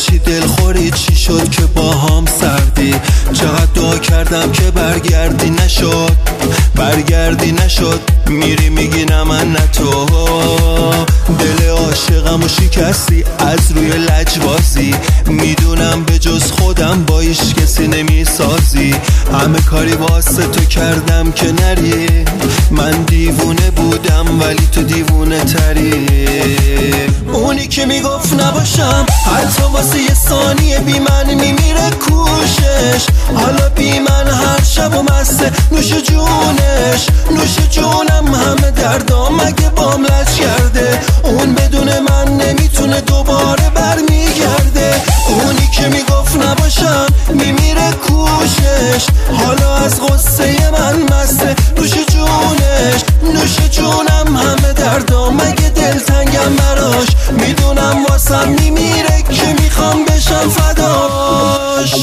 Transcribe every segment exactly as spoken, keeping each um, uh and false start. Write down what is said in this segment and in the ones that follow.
چی دلخوری، چی شد که با هم سردی؟ چقدر دعا کردم که برگردی نشد، برگردی نشد. میری میگی نه من نه تو، دل عاشقم و شکستی از روی لجبازی. میدونم به جز خودم با هیچ کسی نمیسازی. همه کاری واسه تو کردم که نری، من دیوونه بودم ولی تو دیوونه تری. اونی که میگفت نباشم حتی واسه یه ثانیه بی من میمیره کوشش. حالا بی من هر شب و مسته نوش جونش، نوش جونم. همه دردام مگه بام لج کرده، اون بدون من نمیتونه دوباره برمیگرده. اونی که میگفت نباشم میمیره کوشش، حالا از غصه من مسته نوش جونش، نوش جونم. همه دردام مگه دلتنگم براش، میدونم واسم میمیره که میخوام بشم فداش.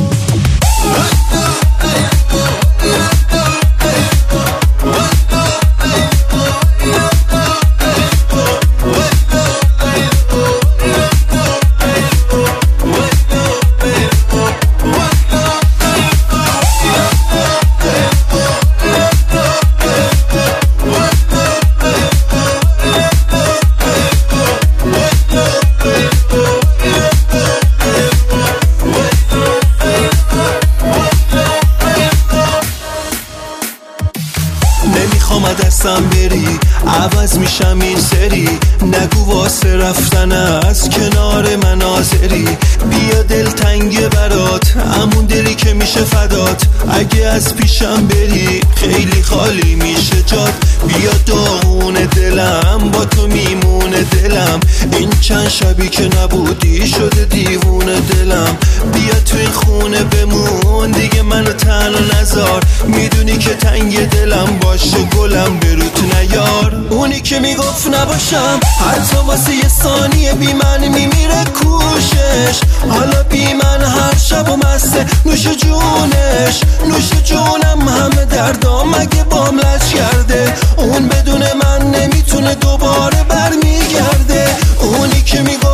نمیخوام دستم بری، عوض میشم این سری. نگو واسه رفتن از کنار من آزری. بیا دلتنگه برات، همون دلی که میشه فدات. اگه از پیشم بری خیلی خالی میشه جات. بیا داغون دلم با تو میمونه دلم. این چند شبی که نبودی شده دیوونه دلم. بیا تو این خونه بمون دیگه منو تنها نذار. میدونی که تنگ دلم باشه گلم بروت نیار. اونی که میگفت نباشم حتی واسه یه ثانیه بی من میمیره کوشش. حالا بی من هر شب و مسته نوش جونش، نوش جونم. همه دردام مگه بام لج کرده، اون بدون من نمیتونه دوباره برمیگرده. اونی که میگفت